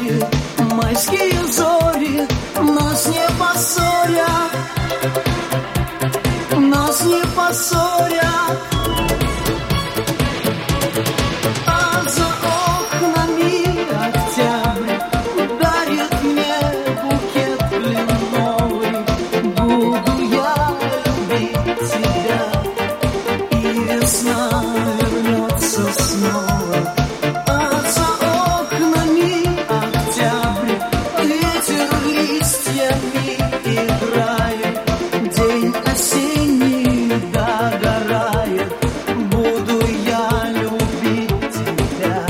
зори, майские зори нас не поссорят, нас не поссорят. А за окнами октябрь дарит мне букет кленовый. Буду я любить тебя, и весна вернется снова. А за окнами октябрь, ветер листьями играет, день осенний догорает. Буду я любить тебя.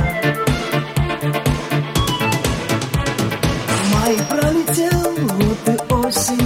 Май пролетел, вот и осень